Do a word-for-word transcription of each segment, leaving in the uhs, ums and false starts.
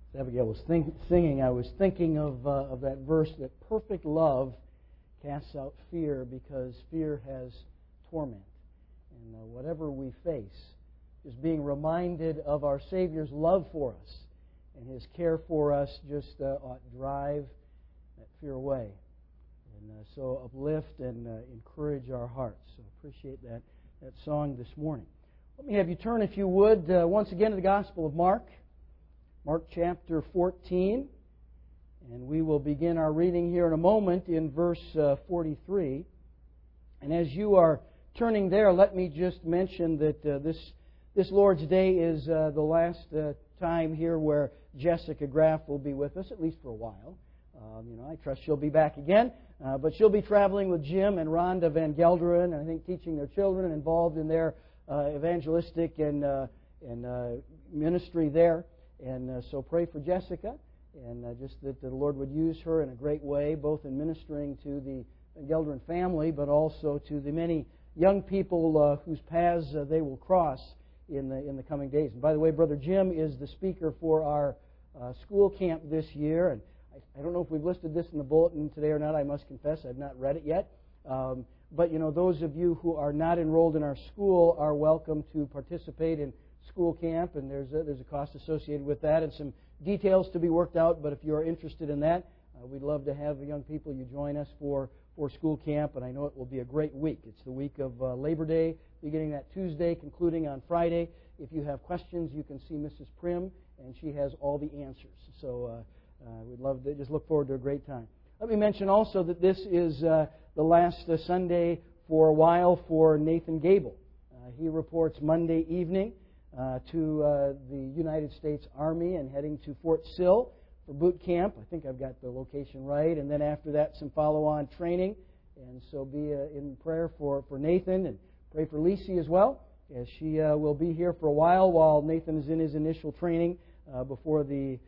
Abigail was think, singing, I was thinking of uh, of that verse that perfect love casts out fear, because fear has torment. And uh, whatever we face, just being reminded of our Savior's love for us and His care for us just uh, ought drive that fear away. And uh, so uplift and uh, encourage our hearts. So appreciate that, that song this morning. Let me have you turn, if you would, uh, once again to the Gospel of Mark. Mark chapter fourteen, and we will begin our reading here in a moment in verse uh, forty-three. And as you are turning there, let me just mention that uh, this this Lord's Day is uh, the last uh, time here where Jessica Graff will be with us, at least for a while. Um, you know, I trust she'll be back again, uh, but she'll be traveling with Jim and Rhonda Van Gelderen, and I think teaching their children and involved in their uh, evangelistic and uh, and uh, ministry there. And uh, so pray for Jessica, and uh, just that the Lord would use her in a great way, both in ministering to the Gelderen family, but also to the many young people uh, whose paths uh, they will cross in the in the coming days. And by the way, Brother Jim is the speaker for our uh, school camp this year, and I, I don't know if we've listed this in the bulletin today or not. I must confess, I've not read it yet. Um, but you know, those of you who are not enrolled in our school are welcome to participate in school camp, and there's a, there's a cost associated with that and some details to be worked out. But if you're interested in that, uh, we'd love to have the young people you join us for, for school camp, and I know it will be a great week. It's the week of uh, Labor Day, beginning that Tuesday, concluding on Friday. If you have questions, you can see Missus Prim, and she has all the answers. So uh, uh, we'd love to just look forward to a great time. Let me mention also that this is uh, the last uh, Sunday for a while for Nathan Gable. Uh, he reports Monday evening Uh, to uh, the United States Army and heading to Fort Sill for boot camp. I think I've got the location right. And then after that, some follow-on training. And so be uh, in prayer for, for Nathan, and pray for Lisi as well, as she uh, will be here for a while while Nathan is in his initial training uh, before the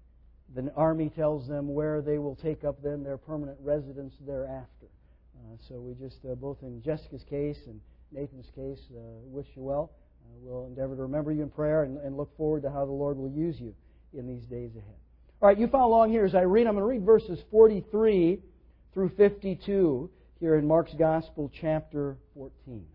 the Army tells them where they will take up then their permanent residence thereafter. Uh, so we just, uh, both in Jessica's case and Nathan's case, uh, wish you well. Uh, we'll endeavor to remember you in prayer and, and look forward to how the Lord will use you in these days ahead. All right, you follow along here as I read. I'm going to read verses forty-three through fifty-two here in Mark's Gospel, chapter fourteen.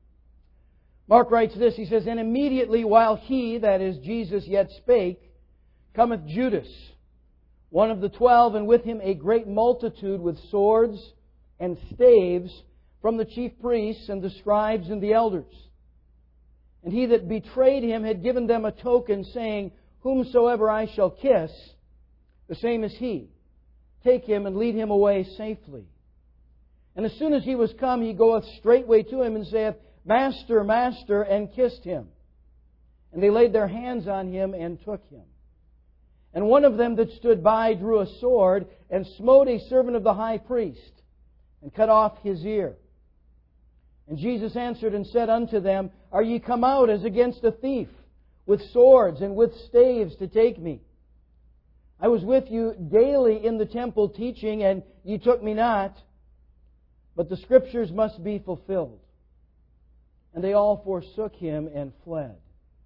Mark writes this. He says, "And immediately while he," that is Jesus, "yet spake, cometh Judas, one of the twelve, and with him a great multitude with swords and staves from the chief priests and the scribes and the elders. And he that betrayed him had given them a token, saying, Whomsoever I shall kiss, the same is he. Take him and lead him away safely. And as soon as he was come, he goeth straightway to him and saith, Master, Master, and kissed him. And they laid their hands on him and took him. And one of them that stood by drew a sword and smote a servant of the high priest and cut off his ear. And Jesus answered and said unto them, Are ye come out as against a thief, with swords and with staves to take me? I was with you daily in the temple teaching, and ye took me not. But the Scriptures must be fulfilled. And they all forsook him and fled.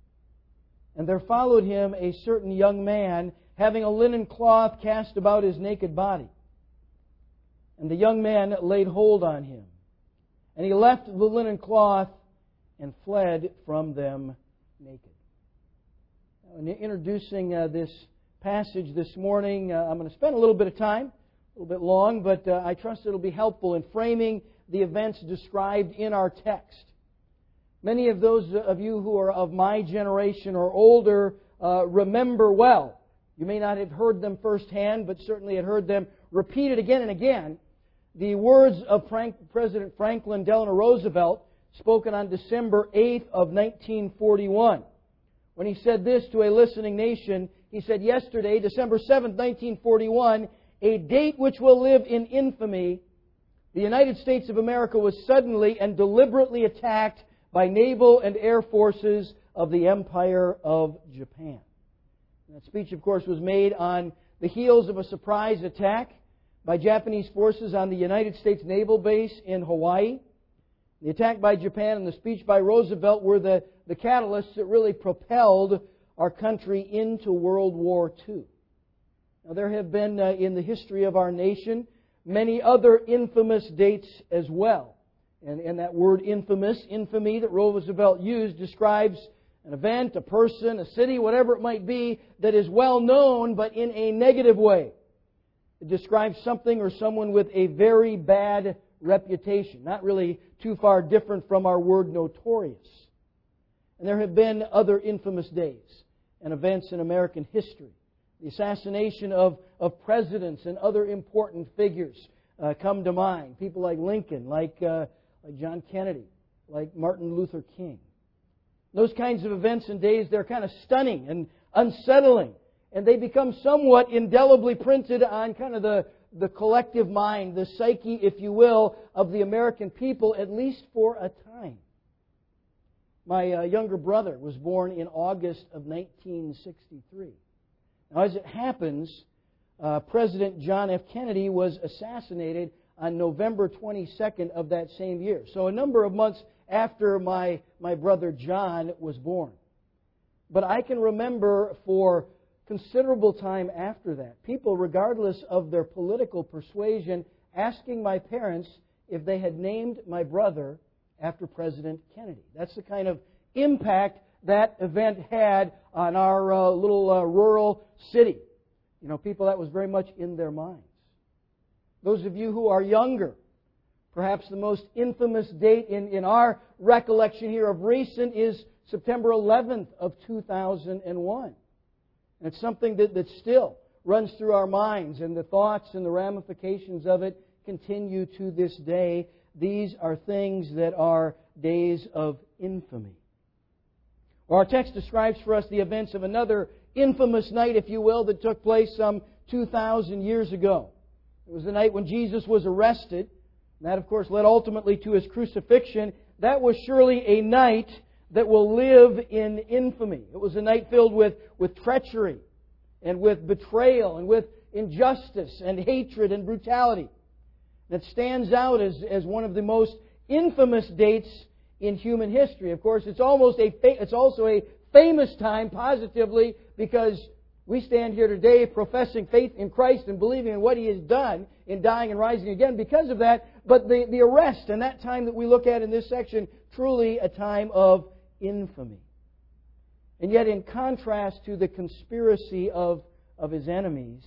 And there followed him a certain young man, having a linen cloth cast about his naked body. And the young man laid hold on him. And he left the linen cloth and fled from them naked." Now, in introducing uh, this passage this morning, uh, I'm going to spend a little bit of time, a little bit long, but uh, I trust it'll be helpful in framing the events described in our text. Many of those of you who are of my generation or older uh, remember well. You may not have heard them firsthand, but certainly had heard them repeated again and again. The words of Frank, President Franklin Delano Roosevelt, spoken on December eighth of nineteen forty-one. When he said this to a listening nation, he said, Yesterday, December seventh, nineteen forty-one, a date which will live in infamy, the United States of America was suddenly and deliberately attacked by naval and air forces of the Empire of Japan. And that speech, of course, was made on the heels of a surprise attack by Japanese forces on the United States Naval Base in Hawaii. The attack by Japan and the speech by Roosevelt were the, the catalysts that really propelled our country into World War Two. Now, there have been, uh, in the history of our nation, many other infamous dates as well. And, and that word infamous, infamy, that Roosevelt used describes an event, a person, a city, whatever it might be, that is well known but in a negative way. It describes something or someone with a very bad reputation. Not really too far different from our word notorious. And there have been other infamous days and events in American history. The assassination of, of presidents and other important figures uh, come to mind. People like Lincoln, like, uh, like John Kennedy, like Martin Luther King. Those kinds of events and days, they're kind of stunning and unsettling. And they become somewhat indelibly printed on kind of the, the collective mind, the psyche, if you will, of the American people, at least for a time. My uh, younger brother was born in August of nineteen sixty-three. Now, as it happens, uh, President John F. Kennedy was assassinated on November twenty-second of that same year. So a number of months after my, my brother John was born. But I can remember for considerable time after that, people, regardless of their political persuasion, asking my parents if they had named my brother after President Kennedy. That's the kind of impact that event had on our uh, little uh, rural city. You know, people, that was very much in their minds. Those of you who are younger, perhaps the most infamous date in, in our recollection here of recent is September eleventh of two thousand one. And it's something that, that still runs through our minds, and the thoughts and the ramifications of it continue to this day. These are things that are days of infamy. Well, our text describes for us the events of another infamous night, if you will, that took place some two thousand years ago. It was the night when Jesus was arrested. And that, of course, led ultimately to His crucifixion. That was surely a night that will live in infamy. It was a night filled with, with treachery and with betrayal and with injustice and hatred and brutality. That stands out as, as one of the most infamous dates in human history. Of course, it's almost a it's also a famous time positively because we stand here today professing faith in Christ and believing in what He has done in dying and rising again because of that. But the, the arrest and that time that we look at in this section, truly a time of infamy. And yet, in contrast to the conspiracy of, of His enemies,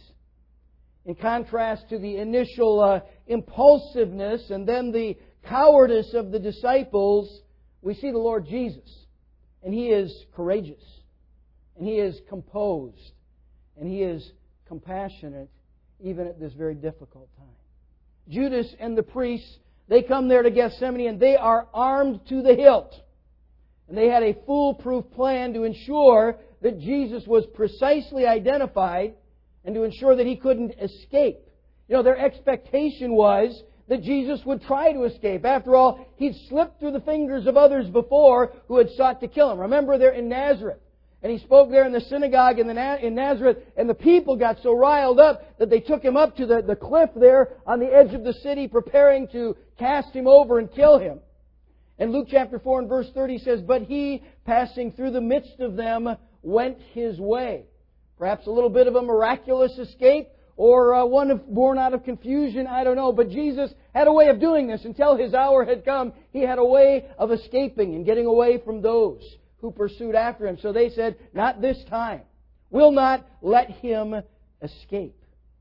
in contrast to the initial uh, impulsiveness and then the cowardice of the disciples, we see the Lord Jesus. And He is courageous. And He is composed. And He is compassionate even at this very difficult time. Judas and the priests, they come there to Gethsemane and they are armed to the hilt. And they had a foolproof plan to ensure that Jesus was precisely identified and to ensure that He couldn't escape. You know, their expectation was that Jesus would try to escape. After all, He'd slipped through the fingers of others before who had sought to kill Him. Remember, they're in Nazareth. And He spoke there in the synagogue in, the, in Nazareth, and the people got so riled up that they took Him up to the, the cliff there on the edge of the city, preparing to cast Him over and kill Him. And Luke chapter four and verse thirty says, "But He, passing through the midst of them, went His way." Perhaps a little bit of a miraculous escape, or uh, one of, born out of confusion, I don't know. But Jesus had a way of doing this. Until His hour had come, He had a way of escaping and getting away from those who pursued after Him. So they said, not this time. We'll not let Him escape.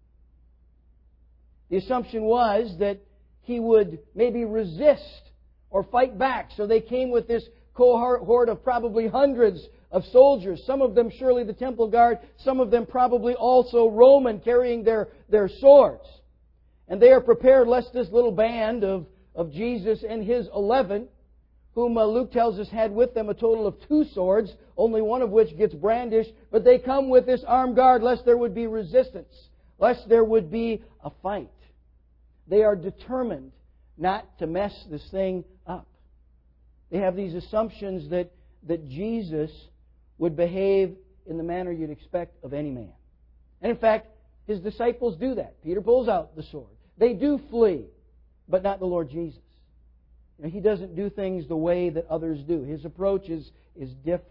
The assumption was that He would maybe resist or fight back. So they came with this cohort of probably hundreds of soldiers. Some of them surely the temple guard. Some of them probably also Roman, carrying their, their swords. And they are prepared lest this little band of, of Jesus and His eleven, whom uh, Luke tells us had with them a total of two swords, only one of which gets brandished, but they come with this armed guard lest there would be resistance, lest there would be a fight. They are determined not to mess this thing up. They have these assumptions that, that Jesus would behave in the manner you'd expect of any man. And in fact, His disciples do that. Peter pulls out the sword. They do flee, but not the Lord Jesus. You know, He doesn't do things the way that others do. His approach is, is different.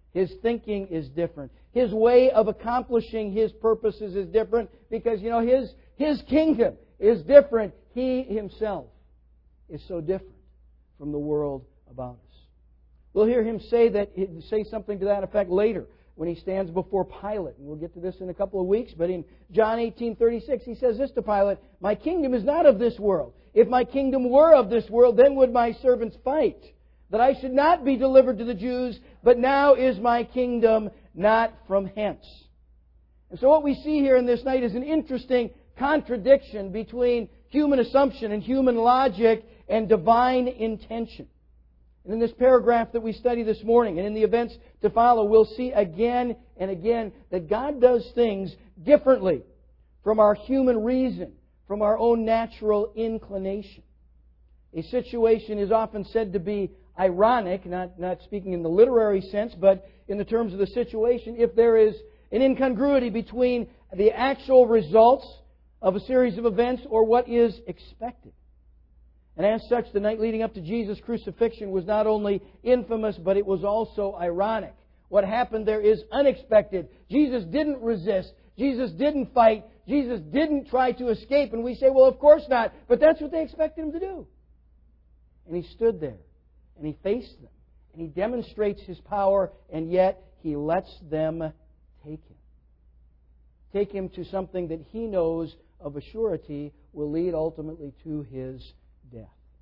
His thinking is different. His way of accomplishing His purposes is different because, you know, His, His kingdom is different. He Himself is so different from the world about us. We'll hear Him say that, say something to that effect later when He stands before Pilate. And we'll get to this in a couple of weeks. But in John eighteen thirty-six, He says this to Pilate, "My kingdom is not of this world. If my kingdom were of this world, then would my servants fight, that I should not be delivered to the Jews, but now is my kingdom not from hence." And so what we see here in this night is an interesting contradiction between human assumption and human logic and divine intention. And in this paragraph that we study this morning and in the events to follow, we'll see again and again that God does things differently from our human reason, from our own natural inclination. A situation is often said to be ironic, not, not speaking in the literary sense, but in the terms of the situation, if there is an incongruity between the actual results of a series of events or what is expected. And as such, the night leading up to Jesus' crucifixion was not only infamous, but it was also ironic. What happened there is unexpected. Jesus didn't resist. Jesus didn't fight. Jesus didn't try to escape. And we say, well, of course not. But that's what they expected Him to do. And He stood there. And He faced them. And He demonstrates His power. And yet, He lets them take Him. Take Him to something that He knows of a surety will lead ultimately to His death.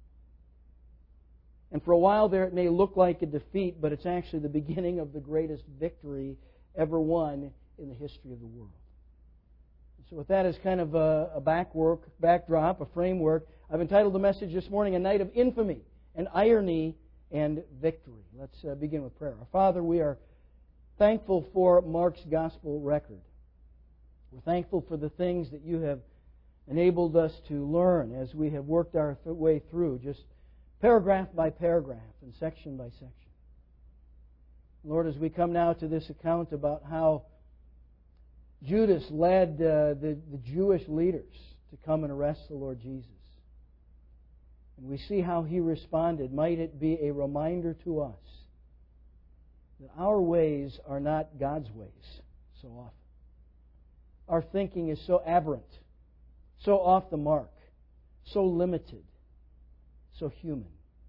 And for a while there, it may look like a defeat, but it's actually the beginning of the greatest victory ever won in the history of the world. So with that as kind of a, a backwork, backdrop, a framework, I've entitled the message this morning, A Night of Infamy and Irony and Victory. Let's uh, begin with prayer. Our Father, we are thankful for Mark's gospel record. We're thankful for the things that You have enabled us to learn as we have worked our way through, just paragraph by paragraph and section by section. Lord, as we come now to this account about how Judas led uh, the, the Jewish leaders to come and arrest the Lord Jesus, and we see how he responded, might it be a reminder to us that our ways are not God's ways so often. Our thinking is so aberrant, so off the mark, so limited, so human.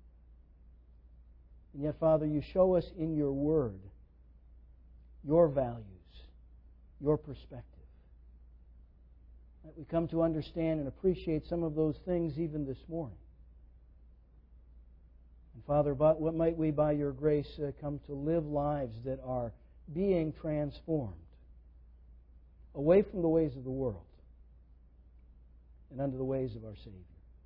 And yet, Father, You show us in Your Word Your values, Your perspective. That we come to understand and appreciate some of those things even this morning. And Father, what might we, by Your grace, uh, come to live lives that are being transformed away from the ways of the world and under the ways of our Savior.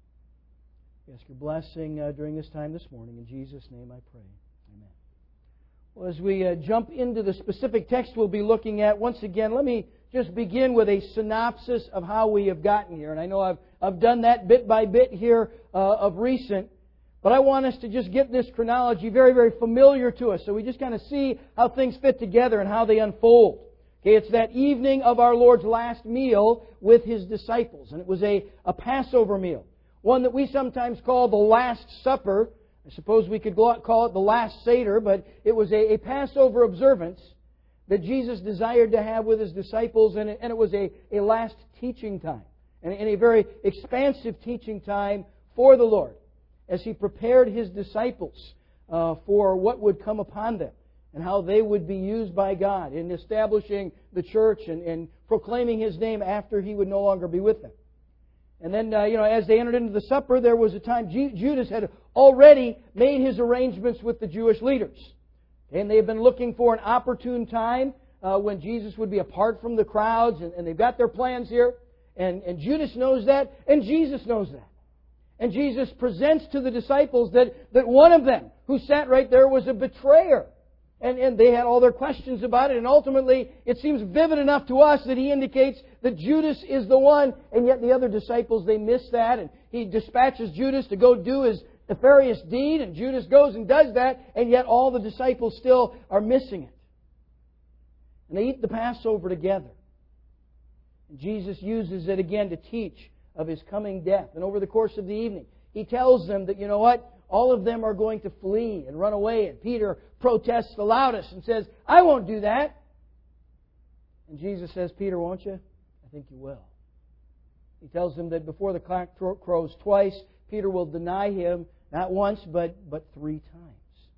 We ask Your blessing uh, during this time this morning. In Jesus' name I pray. Amen. Well, as we uh, jump into the specific text we'll be looking at, once again, let me just begin with a synopsis of how we have gotten here. And I know I've, I've done that bit by bit here uh, of recent, but I want us to just get this chronology very, very familiar to us so we just kind of see how things fit together and how they unfold. Okay, it's that evening of our Lord's last meal with His disciples. And it was a, a Passover meal. One that we sometimes call the Last Supper. I suppose we could call it the Last Seder, but it was a, a Passover observance that Jesus desired to have with His disciples, and it, and it was a, a last teaching time. And, and a very expansive teaching time for the Lord as He prepared His disciples uh, for what would come upon them, and how they would be used by God in establishing the church and, and proclaiming His name after He would no longer be with them. And then, uh, you know, as they entered into the supper, there was a time G- Judas had already made his arrangements with the Jewish leaders. And they have been looking for an opportune time uh, when Jesus would be apart from the crowds, and, and they've got their plans here. And, and Judas knows that, and Jesus knows that. And Jesus presents to the disciples that, that one of them who sat right there was a betrayer. And, and they had all their questions about it. And ultimately, it seems vivid enough to us that He indicates that Judas is the one. And yet the other disciples, they miss that. And He dispatches Judas to go do his nefarious deed. And Judas goes and does that. And yet all the disciples still are missing it. And they eat the Passover together. And Jesus uses it again to teach of His coming death. And over the course of the evening, He tells them that, you know what? all of them are going to flee and run away. And Peter protests the loudest and says, I won't do that. And Jesus says, Peter, won't you? I think you will. He tells him that before the cock crows twice, Peter will deny Him, not once, but, but three times.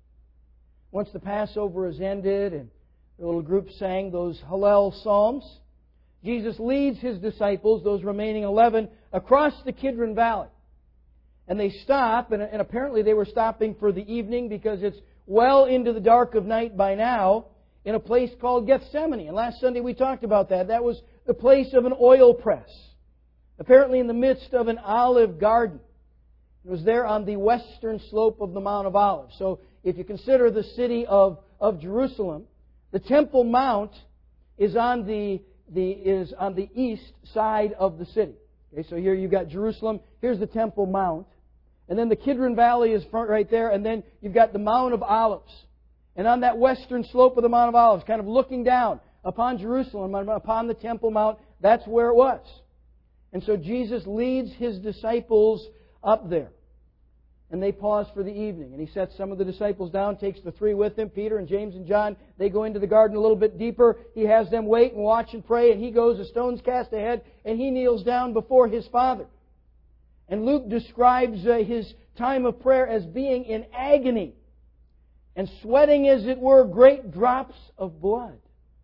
Once the Passover is ended and the little group sang those Hallel psalms, Jesus leads His disciples, those remaining eleven, across the Kidron Valley. And they stop, and, and apparently they were stopping for the evening because it's well into the dark of night by now, in a place called Gethsemane. And last Sunday we talked about that. That was the place of an oil press, apparently in the midst of an olive garden. It was there on the western slope of the Mount of Olives. So if you consider the city of, of Jerusalem, the Temple Mount is on the, the, is on the east side of the city. Okay, so here you've got Jerusalem. Here's the Temple Mount. And then the Kidron Valley is front right there. And then you've got the Mount of Olives. And on that western slope of the Mount of Olives, kind of looking down upon Jerusalem, upon the Temple Mount, that's where it was. And so Jesus leads His disciples up there. And they pause for the evening. And He sets some of the disciples down, takes the three with Him, Peter and James and John. They go into the garden a little bit deeper. He has them wait and watch and pray. And He goes a stone's cast ahead, and He kneels down before His Father. And Luke describes uh, His time of prayer as being in agony and sweating, as it were, great drops of blood.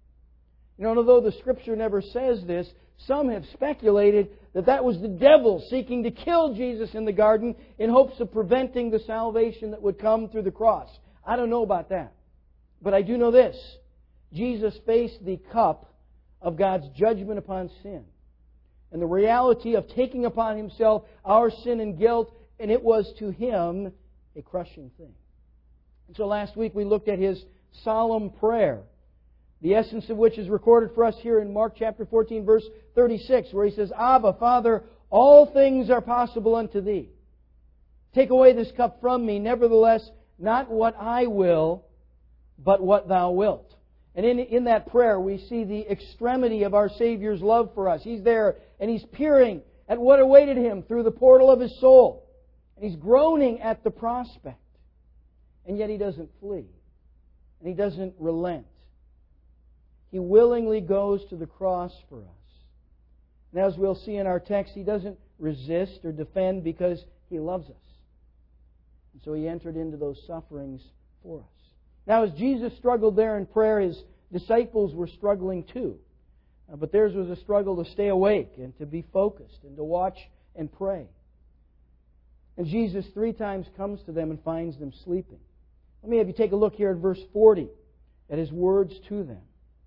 You know, although the Scripture never says this, some have speculated that that was the devil seeking to kill Jesus in the garden in hopes of preventing the salvation that would come through the cross. I don't know about that. But I do know this. Jesus faced the cup of God's judgment upon sin, and the reality of taking upon Himself our sin and guilt, and it was to Him a crushing thing. And so last week we looked at His solemn prayer, the essence of which is recorded for us here in Mark chapter fourteen, verse thirty-six, where He says, Abba, Father, all things are possible unto Thee. Take away this cup from me, nevertheless, not what I will, but what Thou wilt. And in, in that prayer we see the extremity of our Savior's love for us. He's there and He's peering at what awaited Him through the portal of His soul. And He's groaning at the prospect. And yet He doesn't flee. And He doesn't relent. He willingly goes to the cross for us. And as we'll see in our text, He doesn't resist or defend because He loves us. And so He entered into those sufferings for us. Now, as Jesus struggled there in prayer, His disciples were struggling too. Uh, but theirs was a struggle to stay awake and to be focused and to watch and pray. And Jesus three times comes to them and finds them sleeping. Let me have you take a look here at verse forty, at His words to them.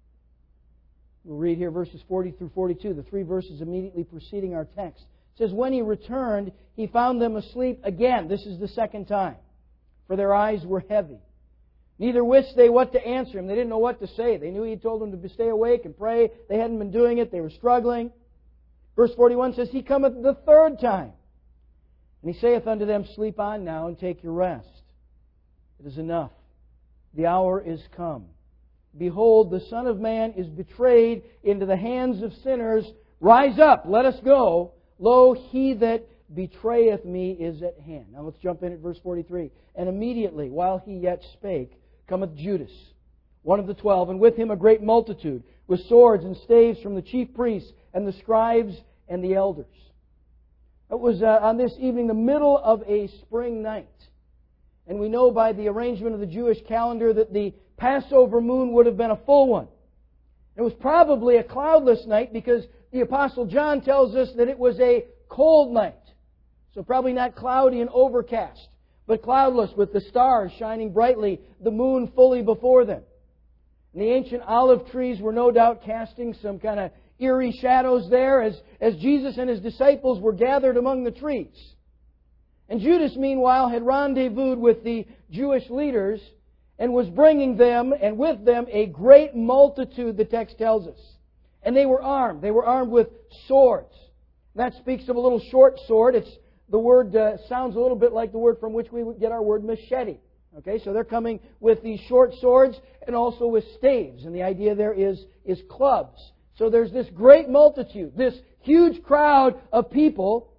We'll read here verses forty through forty-two, the three verses immediately preceding our text. It says, When He returned, He found them asleep again. This is the second time. For their eyes were heavy. Neither wist they what to answer Him. They didn't know what to say. They knew He had told them to stay awake and pray. They hadn't been doing it. They were struggling. Verse forty-one says, He cometh the third time. And He saith unto them, Sleep on now and take your rest. It is enough. The hour is come. Behold, the Son of Man is betrayed into the hands of sinners. Rise up, let us go. Lo, He that betrayeth me is at hand. Now let's jump in at verse forty-three. And immediately, while He yet spake, cometh Judas, one of the twelve, and with him a great multitude, with swords and staves from the chief priests and the scribes and the elders. It was uh, on this evening, the middle of a spring night. And we know by the arrangement of the Jewish calendar that the Passover moon would have been a full one. It was probably a cloudless night because the Apostle John tells us that it was a cold night. So probably not cloudy and overcast, but cloudless with the stars shining brightly, the moon fully before them. And the ancient olive trees were no doubt casting some kind of eerie shadows there as, as Jesus and His disciples were gathered among the trees. And Judas, meanwhile, had rendezvoused with the Jewish leaders and was bringing them, and with them, a great multitude, the text tells us. And they were armed. They were armed with swords. That speaks of a little short sword. It's the word uh, sounds a little bit like the word from which we would get our word machete. Okay, so they're coming with these short swords and also with staves. And the idea there is, is clubs. So there's this great multitude, this huge crowd of people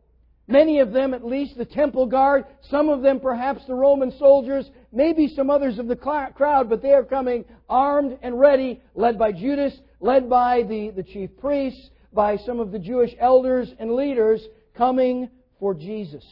Many of them, at least the temple guard, some of them perhaps the Roman soldiers, maybe some others of the crowd, but they are coming armed and ready, led by Judas, led by the, the chief priests, by some of the Jewish elders and leaders, coming for Jesus.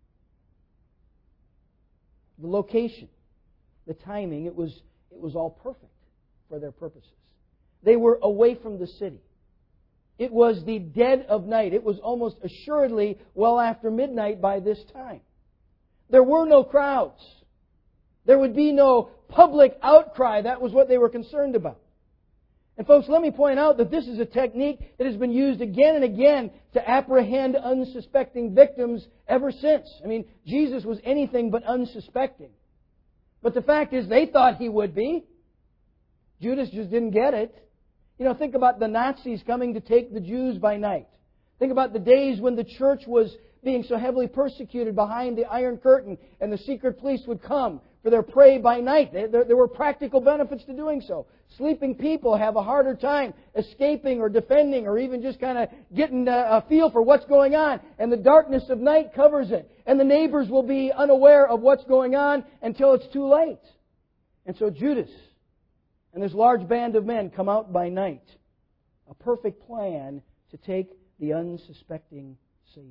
The location, the timing, it was, it was all perfect for their purposes. They were away from the city. It was the dead of night. It was almost assuredly well after midnight by this time. There were no crowds. There would be no public outcry. That was what they were concerned about. And folks, let me point out that this is a technique that has been used again and again to apprehend unsuspecting victims ever since. I mean, Jesus was anything but unsuspecting. But the fact is, they thought He would be. Judas just didn't get it. You know, think about the Nazis coming to take the Jews by night. Think about the days when the church was being so heavily persecuted behind the Iron Curtain, and the secret police would come for their prey by night. There, there were practical benefits to doing so. Sleeping people have a harder time escaping or defending or even just kind of getting a feel for what's going on. And the darkness of night covers it. And the neighbors will be unaware of what's going on until it's too late. And so Judas and this large band of men come out by night. A perfect plan to take the unsuspecting Savior.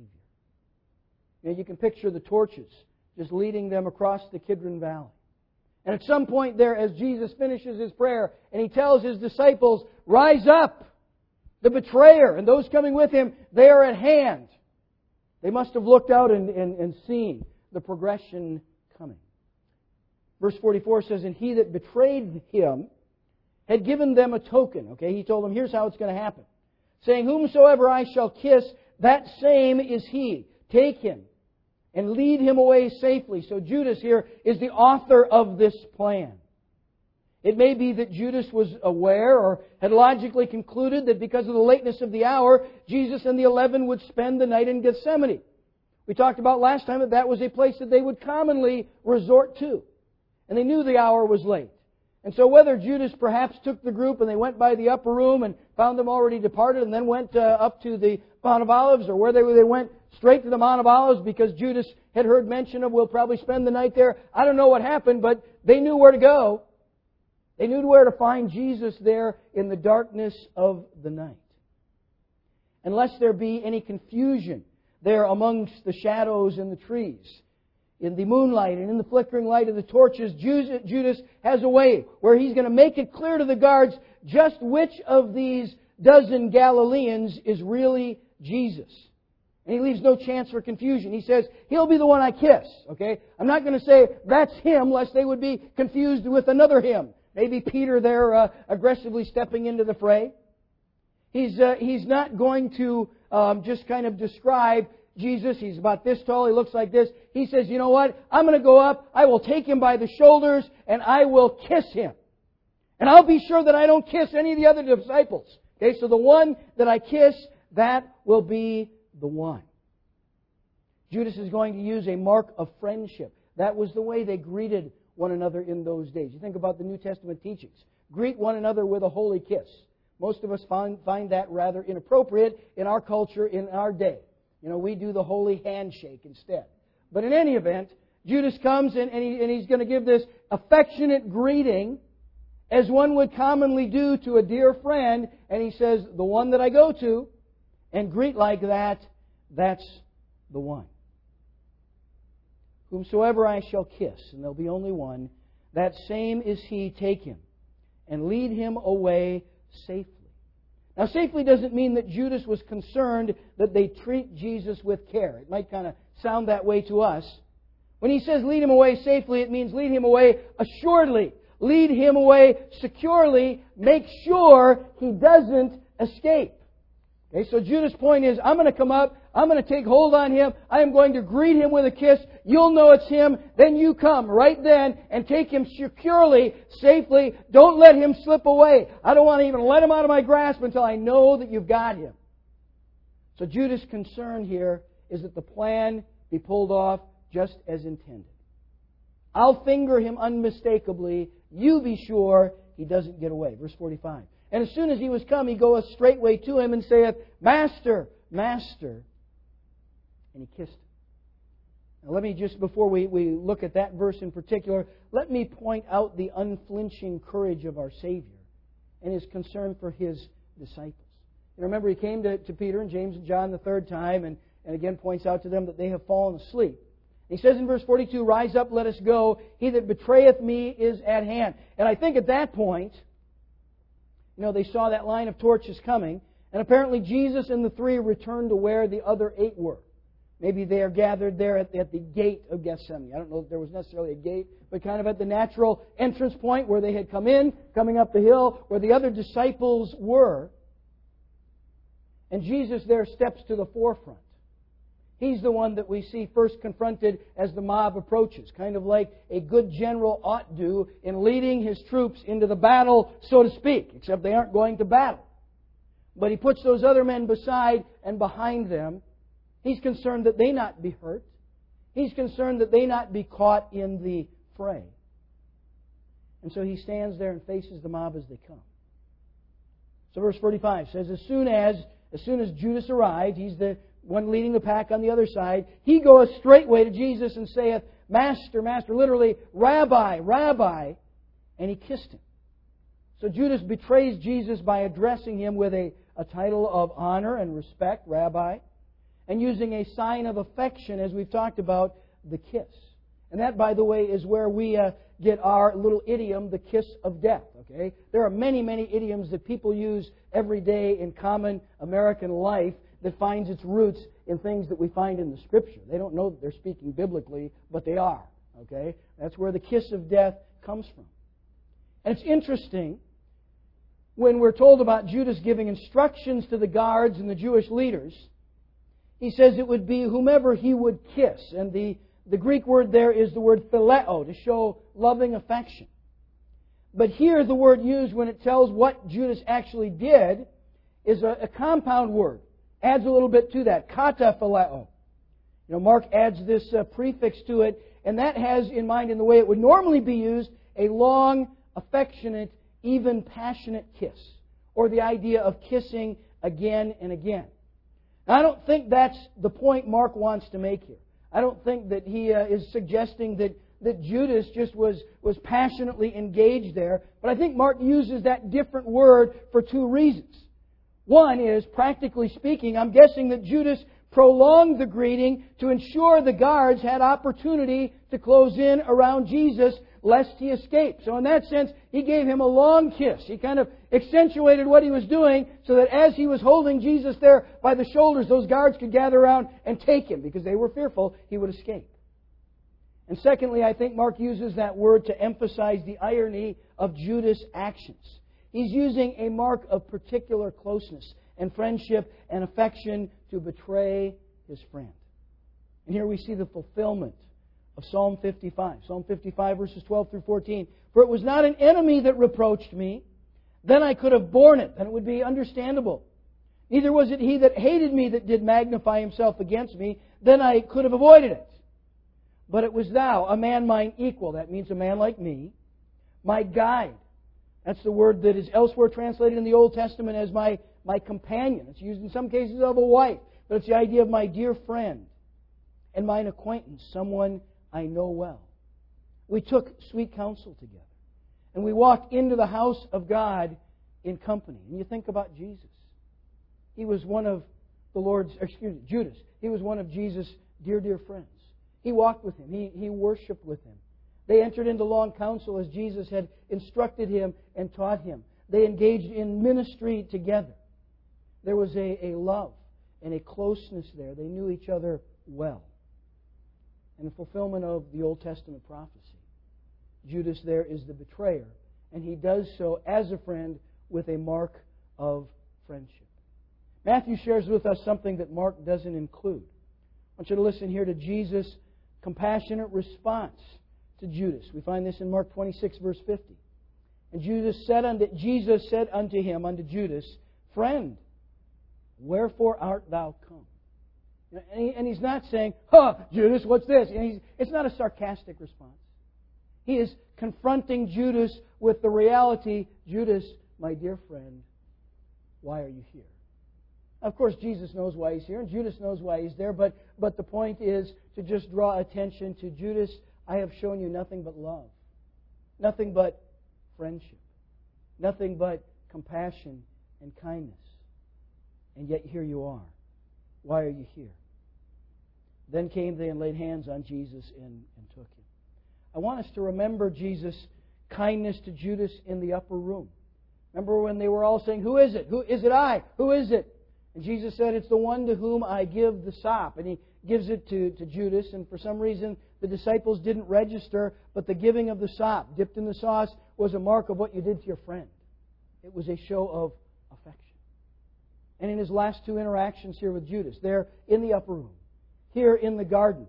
You know, you can picture the torches just leading them across the Kidron Valley. And at some point there, as Jesus finishes His prayer, and He tells His disciples, "Rise up! The betrayer and those coming with Him, they are at hand." They must have looked out and, and, and seen the progression coming. Verse forty-four says, "And he that betrayed Him had given them a token." Okay, He told them, here's how it's going to happen. Saying, "Whomsoever I shall kiss, that same is he. Take him and lead him away safely." So Judas here is the author of this plan. It may be that Judas was aware or had logically concluded that because of the lateness of the hour, Jesus and the eleven would spend the night in Gethsemane. We talked about last time that that was a place that they would commonly resort to. And they knew the hour was late. And so whether Judas perhaps took the group and they went by the upper room and found them already departed and then went uh, up to the Mount of Olives, or where they, they went straight to the Mount of Olives because Judas had heard mention of, we'll probably spend the night there. I don't know what happened, but they knew where to go. They knew where to find Jesus there in the darkness of the night. Unless there be any confusion there amongst the shadows and the trees, in the moonlight and in the flickering light of the torches, Judas has a way where he's going to make it clear to the guards just which of these dozen Galileans is really Jesus. And he leaves no chance for confusion. He says, he'll be the one I kiss. Okay? I'm not going to say that's him, lest they would be confused with another him. Maybe Peter there uh, aggressively stepping into the fray. He's, uh, he's not going to um, just kind of describe Jesus. He's about this tall. He looks like this. He says, you know what? I'm going to go up. I will take him by the shoulders and I will kiss him. And I'll be sure that I don't kiss any of the other disciples. Okay, so the one that I kiss, that will be the one. Judas is going to use a mark of friendship. That was the way they greeted one another in those days. You think about the New Testament teachings. Greet one another with a holy kiss. Most of us find, find that rather inappropriate in our culture, in our day. You know, we do the holy handshake instead. But in any event, Judas comes and, and, he, and he's going to give this affectionate greeting as one would commonly do to a dear friend. And he says, the one that I go to, and greet like that, that's the one. Whomsoever I shall kiss, and there'll be only one, that same is he. Take him and lead him away safely. Now, safely doesn't mean that Judas was concerned that they treat Jesus with care. It might kind of sound that way to us. When he says lead him away safely, it means lead him away assuredly. Lead him away securely. Make sure he doesn't escape. Okay, so Judas' point is, I'm going to come up, I'm going to take hold on him, I am going to greet him with a kiss, you'll know it's him, then you come right then and take him securely, safely. Don't let him slip away. I don't want to even let him out of my grasp until I know that you've got him. So Judas' concern here is that the plan be pulled off just as intended. I'll finger him unmistakably, you be sure he doesn't get away. Verse forty-five. And as soon as he was come, he goeth straightway to him and saith, Master, Master. and he kissed him. Now let me just, before we, we look at that verse in particular, let me point out the unflinching courage of our Savior and His concern for His disciples. And remember, He came to, to Peter and James and John the third time and, and again points out to them that they have fallen asleep. He says in verse forty-two, "Rise up, let us go. He that betrayeth me is at hand." And I think at that point, you know, they saw that line of torches coming, and apparently Jesus and the three returned to where the other eight were. Maybe they are gathered there at, at the gate of Gethsemane. I don't know if there was necessarily a gate, but kind of at the natural entrance point where they had come in, coming up the hill, where the other disciples were. And Jesus there steps to the forefront. He's the one that we see first confronted as the mob approaches, kind of like a good general ought do in leading his troops into the battle, so to speak, except they aren't going to battle. But He puts those other men beside and behind them. He's concerned that they not be hurt. He's concerned that they not be caught in the fray. And so He stands there and faces the mob as they come. So verse forty-five says, as soon as, as soon as Judas arrived, he's the one leading the pack on the other side, he goeth straightway to Jesus and saith, "Master, Master," literally, "Rabbi, Rabbi," and he kissed Him. So Judas betrays Jesus by addressing Him with a, a title of honor and respect, Rabbi, and using a sign of affection, as we've talked about, the kiss. And that, by the way, is where we uh, get our little idiom, the kiss of death. Okay, there are many, many idioms that people use every day in common American life that finds its roots in things that we find in the Scripture. They don't know that they're speaking biblically, but they are. Okay, that's where the kiss of death comes from. And it's interesting when we're told about Judas giving instructions to the guards and the Jewish leaders. He says it would be whomever he would kiss. And the, the Greek word there is the word phileo, to show loving affection. But here the word used when it tells what Judas actually did is a, a compound word. Adds a little bit to that. Kata phileo. You know, Mark adds this uh, prefix to it, and that has in mind, in the way it would normally be used, a long, affectionate, even passionate kiss. Or the idea of kissing again and again. Now, I don't think that's the point Mark wants to make here. I don't think that he uh, is suggesting that, that Judas just was, was passionately engaged there. But I think Mark uses that different word for two reasons. One is, practically speaking, I'm guessing that Judas prolonged the greeting to ensure the guards had opportunity to close in around Jesus lest he escape. So in that sense, he gave him a long kiss. He kind of accentuated what he was doing so that as he was holding Jesus there by the shoulders, those guards could gather around and take him because they were fearful he would escape. And secondly, I think Mark uses that word to emphasize the irony of Judas' actions. He's using a mark of particular closeness and friendship and affection to betray his friend. And here we see the fulfillment of Psalm fifty-five. Psalm fifty-five, verses twelve through fourteen. "For it was not an enemy that reproached me, then I could have borne it, and it would be understandable. Neither was it he that hated me that did magnify himself against me, then I could have avoided it. But it was Thou, a man mine equal," that means a man like me, "my guide." That's the word that is elsewhere translated in the Old Testament as my, my companion. It's used in some cases of a wife, but it's the idea of my dear friend and mine acquaintance, someone I know well. We took sweet counsel together, and we walked into the house of God in company. And you think about Jesus. He was one of the Lord's, excuse me, Judas. He was one of Jesus' dear, dear friends. He walked with Him. He, he worshipped with Him. They entered into long counsel as Jesus had instructed him and taught him. They engaged in ministry together. There was a, a love and a closeness there. They knew each other well. And the fulfillment of the Old Testament prophecy. Judas there is the betrayer, and he does so as a friend with a mark of friendship. Matthew shares with us something that Mark doesn't include. I want you to listen here to Jesus' compassionate response to Judas. We find this in Mark twenty-six, verse fifty. "And Judas said unto, Jesus said unto him, unto Judas, Friend, wherefore art thou come?" And, he, and he's not saying, "Huh, Judas, what's this?" And he's, it's not a sarcastic response. He is confronting Judas with the reality, "Judas, my dear friend, why are you here?" Of course, Jesus knows why he's here, and Judas knows why he's there, but, but the point is to just draw attention to Judas, I have shown you nothing but love. Nothing but friendship. Nothing but compassion and kindness. And yet here you are. Why are you here? Then came they and laid hands on Jesus and, and took him. I want us to remember Jesus' kindness to Judas in the upper room. Remember when they were all saying, who is it? Who is it I? Who is it? And Jesus said, it's the one to whom I give the sop. And He gives it to, to Judas. And for some reason, the disciples didn't register, but the giving of the sop, dipped in the sauce, was a mark of what you did to your friend. It was a show of affection. And in His last two interactions here with Judas, there in the upper room, here in the garden,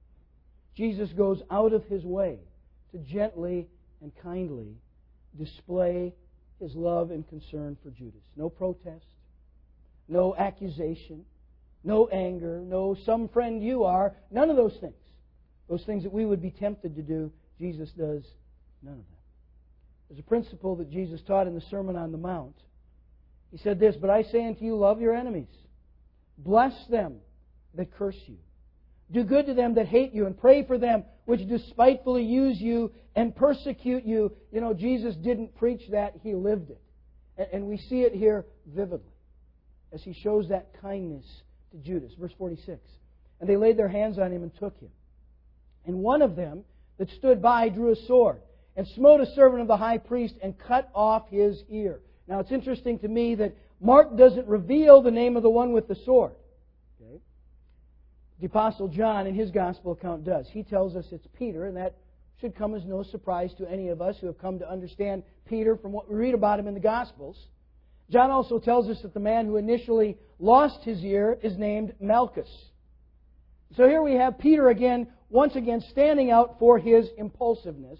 Jesus goes out of His way to gently and kindly display His love and concern for Judas. No protest, no accusation, no anger, no some friend you are, none of those things. Those things that we would be tempted to do, Jesus does none of them. There's a principle that Jesus taught in the Sermon on the Mount. He said this, but I say unto you, love your enemies. Bless them that curse you. Do good to them that hate you, and pray for them which despitefully use you and persecute you. You know, Jesus didn't preach that, He lived it. And we see it here vividly as He shows that kindness to Judas. Verse forty-six. And they laid their hands on him and took him. And one of them that stood by drew a sword and smote a servant of the high priest and cut off his ear. Now it's interesting to me that Mark doesn't reveal the name of the one with the sword. Okay? The Apostle John in his Gospel account does. He tells us it's Peter, and that should come as no surprise to any of us who have come to understand Peter from what we read about him in the Gospels. John also tells us that the man who initially lost his ear is named Malchus. So here we have Peter again, once again standing out for his impulsiveness,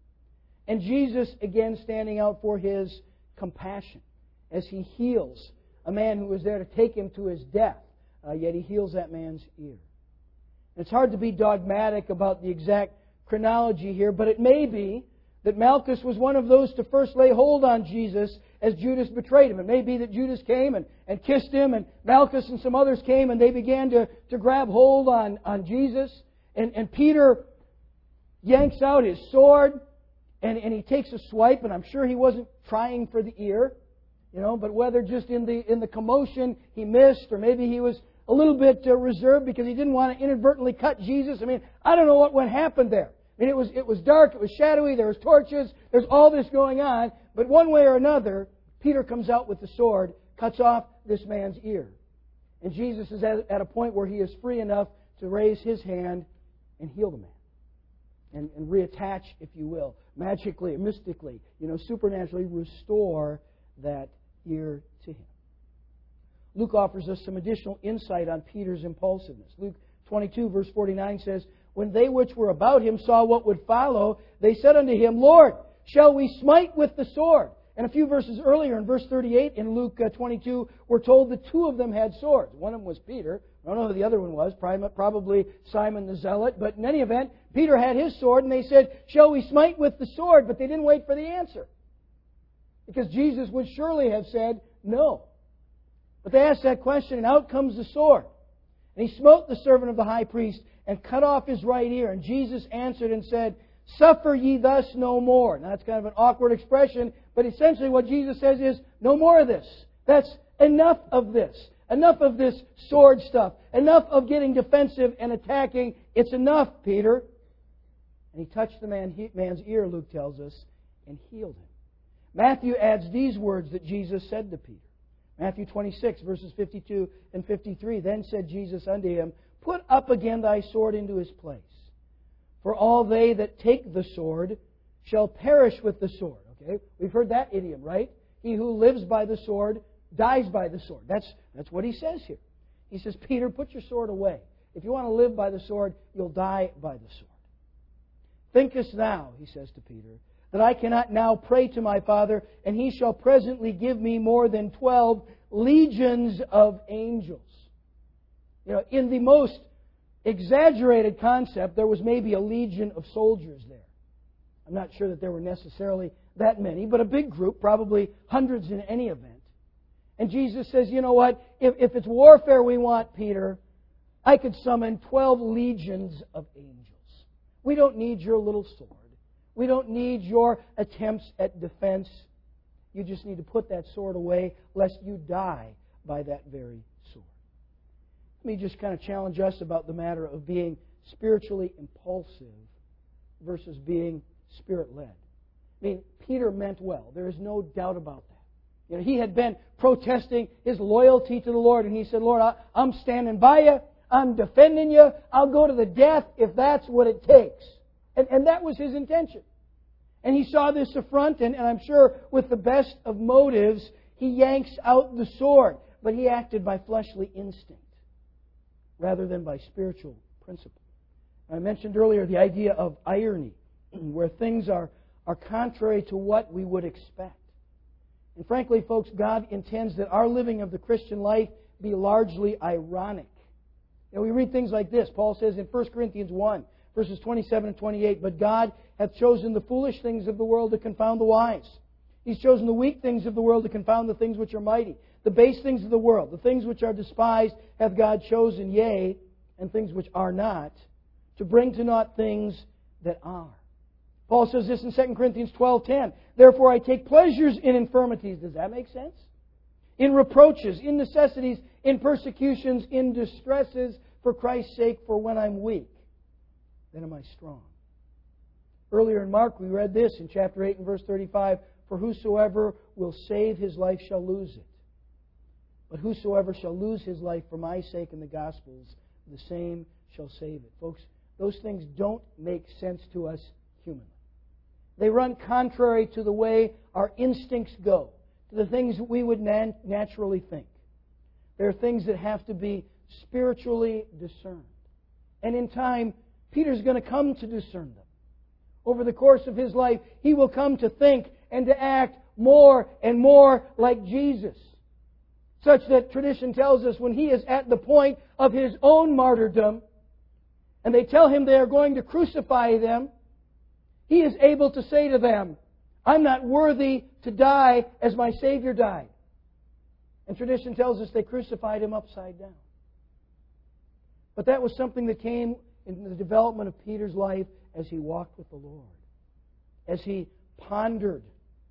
and Jesus again standing out for His compassion as He heals a man who was there to take him to his death, uh, yet He heals that man's ear. And it's hard to be dogmatic about the exact chronology here, but it may be that Malchus was one of those to first lay hold on Jesus as Judas betrayed him. It may be that Judas came and, and kissed him, and Malchus and some others came and they began to, to grab hold on, on Jesus. And, and Peter yanks out his sword and, and he takes a swipe, and I'm sure he wasn't trying for the ear, you know, but whether just in the in the commotion he missed, or maybe he was a little bit uh, reserved because he didn't want to inadvertently cut Jesus. I mean, I don't know what what happened there. I mean, it was it was dark, it was shadowy, there was torches, there's all this going on, but one way or another, Peter comes out with the sword, cuts off this man's ear. And Jesus is at, at a point where He is free enough to raise His hand and heal the man. And, and reattach, if you will, magically, mystically, you know, supernaturally restore that ear to him. Luke offers us some additional insight on Peter's impulsiveness. Luke twenty-two, verse forty-nine says, when they which were about him saw what would follow, they said unto him, Lord, shall we smite with the sword? And a few verses earlier, in verse thirty-eight, in Luke twenty-two, we're told that two of them had swords. One of them was Peter. I don't know who the other one was, probably Simon the Zealot. But in any event, Peter had his sword, and they said, shall we smite with the sword? But they didn't wait for the answer, because Jesus would surely have said no. But they asked that question, and out comes the sword. And he smote the servant of the high priest and cut off his right ear. And Jesus answered and said, suffer ye thus no more. Now that's kind of an awkward expression, but essentially what Jesus says is, no more of this. That's enough of this. Enough of this sword stuff. Enough of getting defensive and attacking. It's enough, Peter. And he touched the man, man's ear, Luke tells us, and healed him. Matthew adds these words that Jesus said to Peter. Matthew twenty-six, verses fifty-two and fifty-three. Then said Jesus unto him, put up again thy sword into his place. For all they that take the sword shall perish with the sword. Okay, we've heard that idiom, right? He who lives by the sword dies by the sword. That's, that's what he says here. He says, Peter, put your sword away. If you want to live by the sword, you'll die by the sword. Thinkest thou, he says to Peter, that I cannot now pray to my Father, and He shall presently give me more than twelve legions of angels? You know, in the most exaggerated concept, there was maybe a legion of soldiers there. I'm not sure that there were necessarily that many, but a big group, probably hundreds in any event. And Jesus says, you know what? If, if it's warfare we want, Peter, I could summon twelve legions of angels. We don't need your little sword. We don't need your attempts at defense. You just need to put that sword away lest you die by that very sword. Let me just kind of challenge us about the matter of being spiritually impulsive versus being Spirit-led. I mean, Peter meant well. There is no doubt about that. You know, he had been protesting his loyalty to the Lord, and he said, Lord, I, I'm standing by you. I'm defending you. I'll go to the death if that's what it takes. And, and that was his intention. And he saw this affront, and, and I'm sure with the best of motives, he yanks out the sword. But he acted by fleshly instinct rather than by spiritual principle. I mentioned earlier the idea of irony, where things are, are contrary to what we would expect. And frankly, folks, God intends that our living of the Christian life be largely ironic. And we read things like this. Paul says in First Corinthians one, verses twenty-seven and twenty-eight, But God hath chosen the foolish things of the world to confound the wise. He's chosen the weak things of the world to confound the things which are mighty. The base things of the world, the things which are despised, hath God chosen, yea, and things which are not, to bring to naught things that are. Paul says this in Second Corinthians twelve ten. Therefore I take pleasures in infirmities. Does that make sense? In reproaches, in necessities, in persecutions, in distresses, for Christ's sake, for when I'm weak, then am I strong. Earlier in Mark we read this in chapter eight and verse thirty-five. For whosoever will save his life shall lose it. But whosoever shall lose his life for my sake and the gospel's, the same shall save it. Folks, those things don't make sense to us humanly. They run contrary to the way our instincts go, to the things that we would nan- naturally think. They're things that have to be spiritually discerned. And in time, Peter's going to come to discern them. Over the course of his life, he will come to think and to act more and more like Jesus. Such that tradition tells us when he is at the point of his own martyrdom, and they tell him they are going to crucify them, he is able to say to them, I'm not worthy to die as my Savior died. And tradition tells us they crucified him upside down. But that was something that came in the development of Peter's life as he walked with the Lord, as he pondered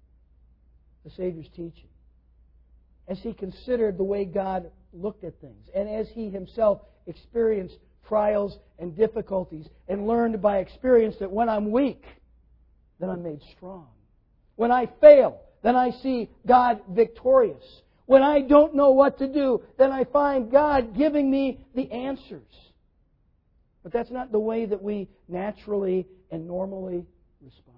the Savior's teaching, as he considered the way God looked at things, and as he himself experienced trials and difficulties and learned by experience that when I'm weak, then I'm made strong. When I fail, then I see God victorious. When I don't know what to do, then I find God giving me the answers. But that's not the way that we naturally and normally respond.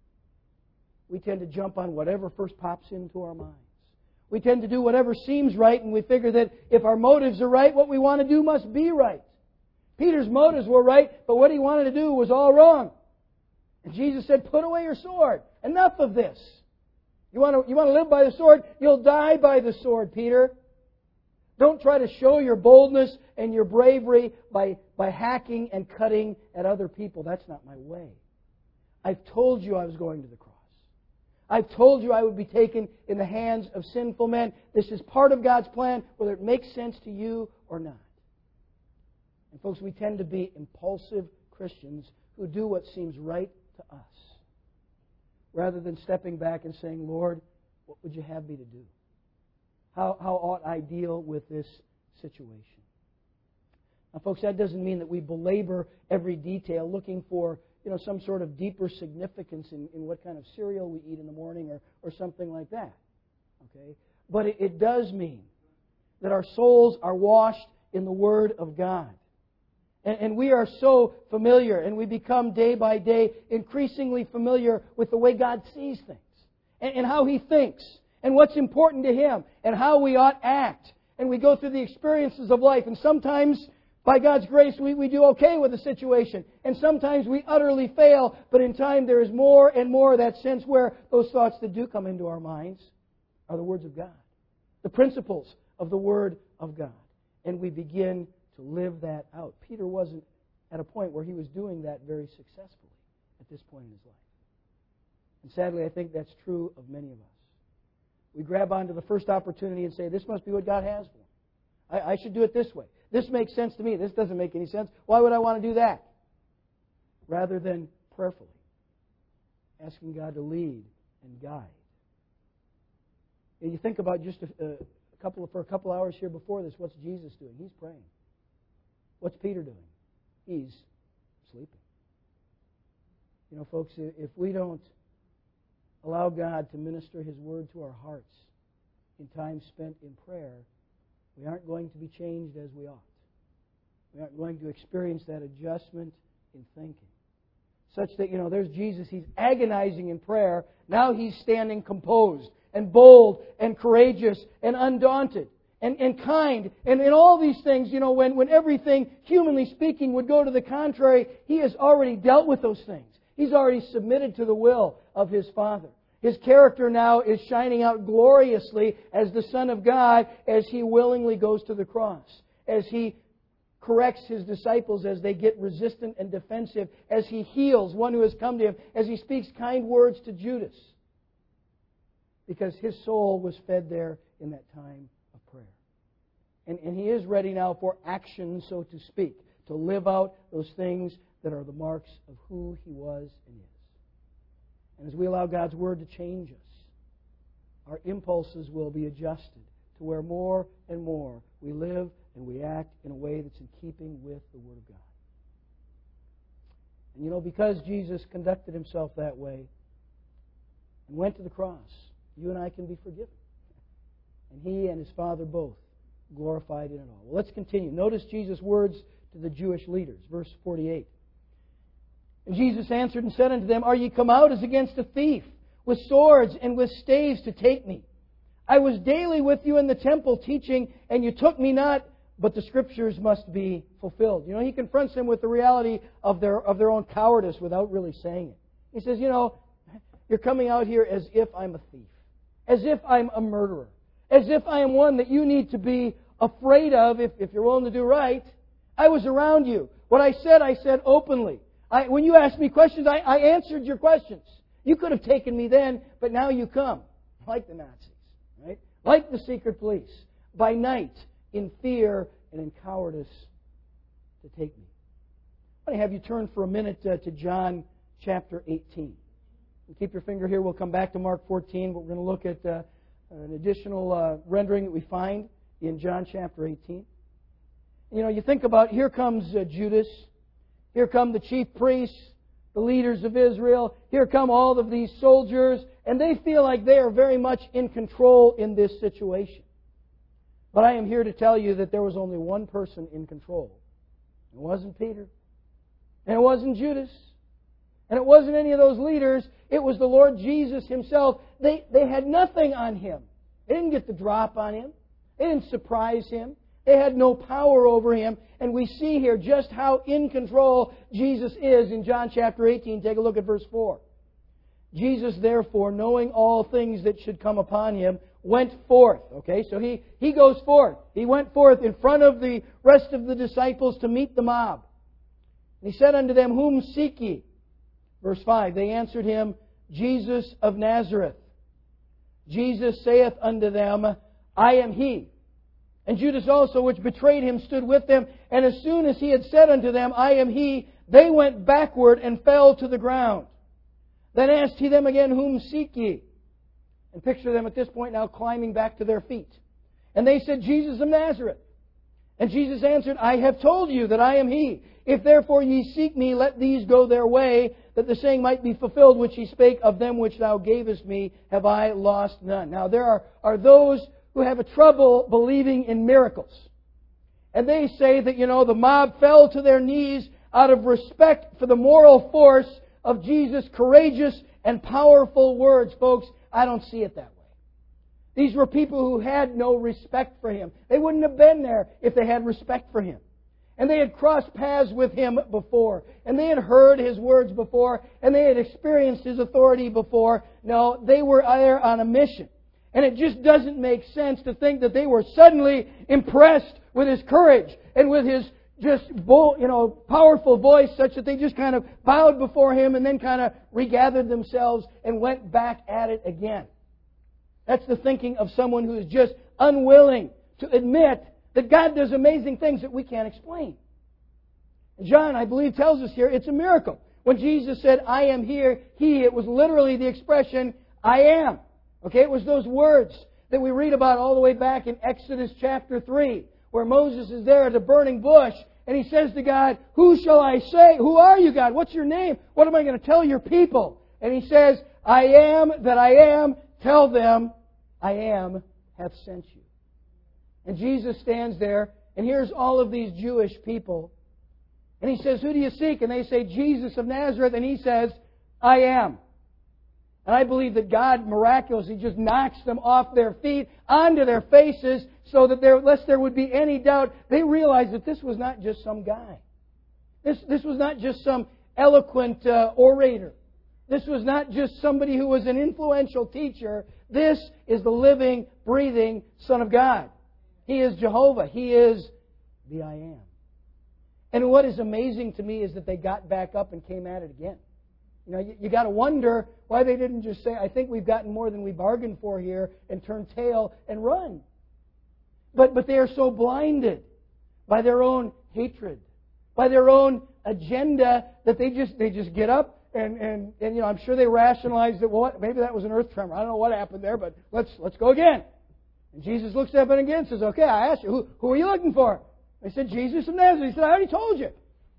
We tend to jump on whatever first pops into our minds. We tend to do whatever seems right, and we figure that if our motives are right, what we want to do must be right. Peter's motives were right, but what he wanted to do was all wrong. And Jesus said, put away your sword. Enough of this. You want to, you want to live by the sword? You'll die by the sword, Peter. Don't try to show your boldness and your bravery by, by hacking and cutting at other people. That's not my way. I've told you I was going to the cross. I've told you I would be taken in the hands of sinful men. This is part of God's plan, whether it makes sense to you or not. And folks, we tend to be impulsive Christians who do what seems right to us, rather than stepping back and saying, Lord, what would you have me to do? How, how ought I deal with this situation? Now, folks, that doesn't mean that we belabor every detail looking for you know, some sort of deeper significance in, in what kind of cereal we eat in the morning or, or something like that. Okay? But it, it does mean that our souls are washed in the Word of God. And, and we are so familiar, and we become day by day increasingly familiar with the way God sees things, and, and how He thinks, and what's important to Him, and how we ought to act. And we go through the experiences of life, and sometimes, by God's grace, we, we do okay with the situation. And sometimes we utterly fail, but in time there is more and more of that sense where those thoughts that do come into our minds are the words of God, the principles of the Word of God. And we begin to live that out. Peter wasn't at a point where he was doing that very successfully at this point in his life. And sadly, I think that's true of many of us. We grab onto the first opportunity and say, this must be what God has for me. I, I should do it this way. This makes sense to me. This doesn't make any sense. Why would I want to do that? Rather than prayerfully asking God to lead and guide. And you think about just a, a couple of, for a couple hours here before this, what's Jesus doing? He's praying. What's Peter doing? He's sleeping. You know, folks, if we don't allow God to minister His Word to our hearts in time spent in prayer, we aren't going to be changed as we ought. We aren't going to experience that adjustment in thinking. Such that, you know, there's Jesus. He's agonizing in prayer. Now He's standing composed and bold and courageous and undaunted and, and kind. And in all these things, you know, when, when everything, humanly speaking, would go to the contrary, He has already dealt with those things. He's already submitted to the will of His Father. His character now is shining out gloriously as the Son of God as He willingly goes to the cross, as He corrects His disciples as they get resistant and defensive, as He heals one who has come to Him, as He speaks kind words to Judas. Because His soul was fed there in that time of prayer. And, and He is ready now for action, so to speak, to live out those things that are the marks of who He was and is. And as we allow God's Word to change us, our impulses will be adjusted to where more and more we live and we act in a way that's in keeping with the Word of God. And you know, because Jesus conducted Himself that way and went to the cross, you and I can be forgiven. And He and His Father both glorified in it all. Well, let's continue. Notice Jesus' words to the Jewish leaders. Verse forty-eight. And Jesus answered and said unto them, Are ye come out as against a thief, with swords and with staves to take me? I was daily with you in the temple teaching, and you took me not, but the Scriptures must be fulfilled. You know, He confronts them with the reality of their, of their own cowardice without really saying it. He says, you know, you're coming out here as if I'm a thief, as if I'm a murderer, as if I am one that you need to be afraid of if, if you're willing to do right. I was around you. What I said, I said openly. I, when you asked me questions, I, I answered your questions. You could have taken me then, but now you come, like the Nazis, right? Like the secret police, by night, in fear and in cowardice, to take me. I want to have you turn for a minute uh, to John chapter eighteen. And keep your finger here. We'll come back to Mark fourteen, but we're going to look at uh, an additional uh, rendering that we find in John chapter eighteen. You know, you think about, here comes uh, Judas. Here come the chief priests, the leaders of Israel. Here come all of these soldiers, and they feel like they are very much in control in this situation. But I am here to tell you that there was only one person in control. It wasn't Peter. And it wasn't Judas. And it wasn't any of those leaders. It was the Lord Jesus Himself. They, they had nothing on Him. They didn't get the drop on Him. They didn't surprise Him. They had no power over Him. And we see here just how in control Jesus is in John chapter eighteen. Take a look at verse four. Jesus, therefore, knowing all things that should come upon Him, went forth. Okay, so he, he goes forth. He went forth in front of the rest of the disciples to meet the mob. And He said unto them, Whom seek ye? Verse five, they answered Him, Jesus of Nazareth. Jesus saith unto them, I am He. And Judas also, which betrayed Him, stood with them. And as soon as He had said unto them, I am He, they went backward and fell to the ground. Then asked He them again, Whom seek ye? And picture them at this point now climbing back to their feet. And they said, Jesus of Nazareth. And Jesus answered, I have told you that I am He. If therefore ye seek me, let these go their way, that the saying might be fulfilled which He spake, of them which thou gavest me have I lost none. Now there are, are those who have a trouble believing in miracles. And they say that, you know, the mob fell to their knees out of respect for the moral force of Jesus' courageous and powerful words. Folks, I don't see it that way. These were people who had no respect for Him. They wouldn't have been there if they had respect for Him. And they had crossed paths with Him before. And they had heard His words before. And they had experienced His authority before. No, they were there on a mission. And it just doesn't make sense to think that they were suddenly impressed with His courage and with His just, bold, you know, powerful voice, such that they just kind of bowed before Him and then kind of regathered themselves and went back at it again. That's the thinking of someone who is just unwilling to admit that God does amazing things that we can't explain. John, I believe, tells us here it's a miracle. When Jesus said, I am here, He, it was literally the expression, I am. Okay, it was those words that we read about all the way back in Exodus chapter three, where Moses is there at a burning bush, and he says to God, who shall I say? Who are you, God? What's your name? What am I going to tell your people? And He says, I am that I am. Tell them, I am hath sent you. And Jesus stands there, and here's all of these Jewish people. And He says, who do you seek? And they say, Jesus of Nazareth. And He says, I am. And I believe that God miraculously just knocks them off their feet, onto their faces, so that there, lest there would be any doubt, they realized that this was not just some guy. This, this was not just some eloquent uh, orator. This was not just somebody who was an influential teacher. This is the living, breathing Son of God. He is Jehovah. He is the I Am. And what is amazing to me is that they got back up and came at it again. You know, you, you got to wonder why they didn't just say, I think we've gotten more than we bargained for here, and turn tail and run. But, but they are so blinded by their own hatred, by their own agenda, that they just, they just get up and, and, and, you know, I'm sure they rationalized that, well, what, maybe that was an earth tremor. I don't know what happened there, but let's, let's go again. And Jesus looks up and again says, okay, I asked you, who, who are you looking for? They said, Jesus of Nazareth. He said, I already told you.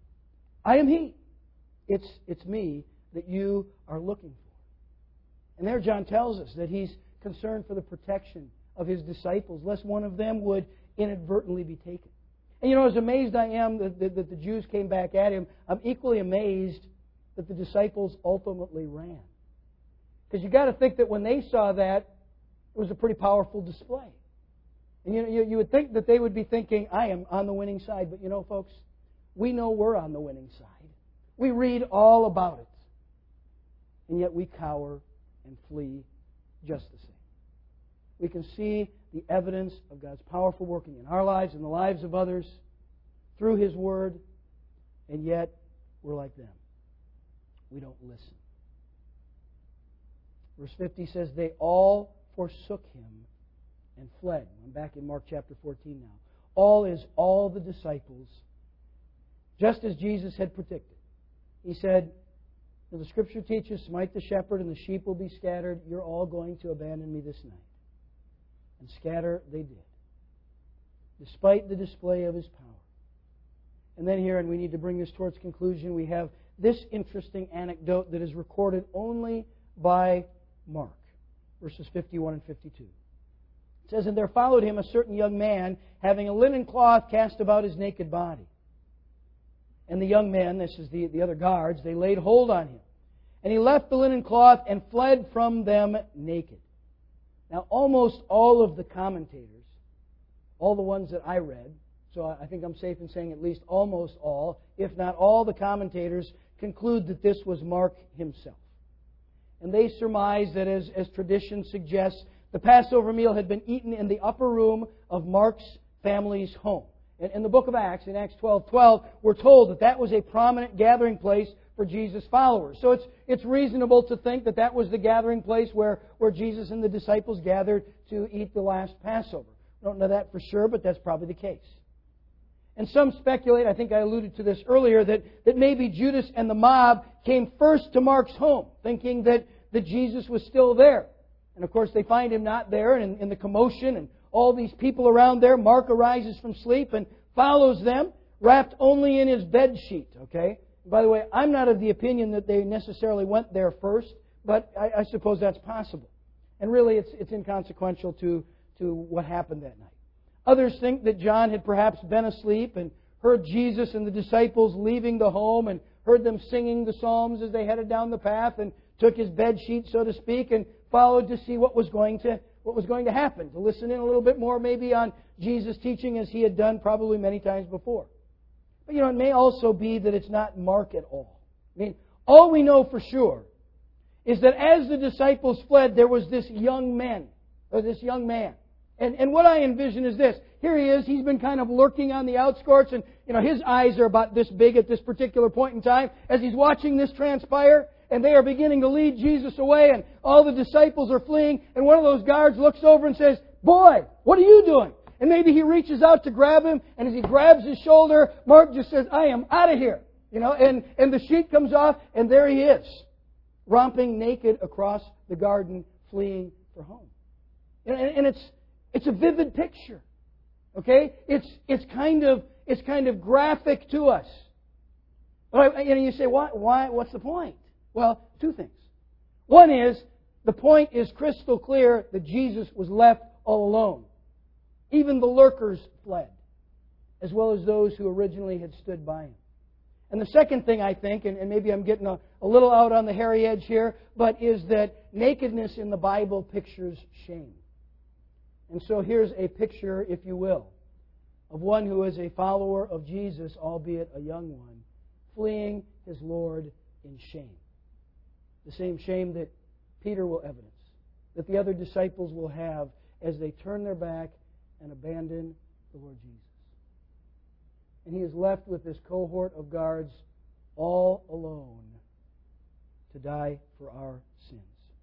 I am He. It's, it's me that you are looking for. And there John tells us that he's concerned for the protection of his disciples, lest one of them would inadvertently be taken. And you know, as amazed I am that, that, that the Jews came back at Him, I'm equally amazed that the disciples ultimately ran. Because you've got to think that when they saw that, it was a pretty powerful display. And you, you, you would think that they would be thinking, I am on the winning side. But you know, folks, we know we're on the winning side. We read all about it. And yet we cower and flee just the same. We can see the evidence of God's powerful working in our lives and the lives of others through His Word, and yet we're like them. We don't listen. Verse fifty says, they all forsook Him and fled. I'm back in Mark chapter fourteen now. All is all the disciples, just as Jesus had predicted. He said, the Scripture teaches, smite the shepherd and the sheep will be scattered. You're all going to abandon me this night. And scatter they did, despite the display of His power. And then here, and we need to bring this towards conclusion, we have this interesting anecdote that is recorded only by Mark, verses fifty-one and fifty-two. It says, and there followed Him a certain young man, having a linen cloth cast about his naked body. And the young men, this is the, the other guards, they laid hold on Him. And He left the linen cloth and fled from them naked. Now, almost all of the commentators, all the ones that I read, so I think I'm safe in saying at least almost all, if not all the commentators, conclude that this was Mark himself. And they surmise that, as, as tradition suggests, the Passover meal had been eaten in the upper room of Mark's family's home. In, in the book of Acts, in Acts twelve twelve, we're told that that was a prominent gathering place for Jesus' followers. So it's it's reasonable to think that that was the gathering place where, where Jesus and the disciples gathered to eat the last Passover. We don't know that for sure, but that's probably the case. And some speculate, I think I alluded to this earlier, that, that maybe Judas and the mob came first to Mark's home, thinking that, that Jesus was still there. And of course they find Him not there, and in, in the commotion and all these people around there, Mark arises from sleep and follows them, wrapped only in his bed sheet, okay? By the way, I'm not of the opinion that they necessarily went there first, but I, I suppose that's possible. And really, it's, it's inconsequential to, to what happened that night. Others think that John had perhaps been asleep and heard Jesus and the disciples leaving the home and heard them singing the Psalms as they headed down the path and took his bed sheet, so to speak, and followed to see what was going to what was going to happen, to listen in a little bit more maybe on Jesus' teaching as he had done probably many times before. But, you know, it may also be that it's not Mark at all. I mean, all we know for sure is that as the disciples fled, there was this young man, or this young man. And, and what I envision is this. Here he is. He's been kind of lurking on the outskirts, and, you know, his eyes are about this big at this particular point in time as he's watching this transpire. and they are beginning to lead Jesus away, and all the disciples are fleeing, and one of those guards looks over and says, "Boy, what are you doing?" And maybe he reaches out to grab him, and as he grabs his shoulder, Mark just says, "I am out of here." You know, and, and the sheet comes off, and there he is, romping naked across the garden, fleeing for home. And, and it's it's a vivid picture. Okay? It's it's kind of it's kind of graphic to us. But, you know, you say, why why what's the point? Well, two things. One is, the point is crystal clear that Jesus was left all alone. Even the lurkers fled, as well as those who originally had stood by him. And the second thing I think, and, and maybe I'm getting a, a little out on the hairy edge here, but is that nakedness in the Bible pictures shame. And so here's a picture, if you will, of one who is a follower of Jesus, albeit a young one, fleeing his Lord in shame. The same shame that Peter will evidence, that the other disciples will have as they turn their back and abandon the Lord Jesus. And he is left with this cohort of guards all alone to die for our sins.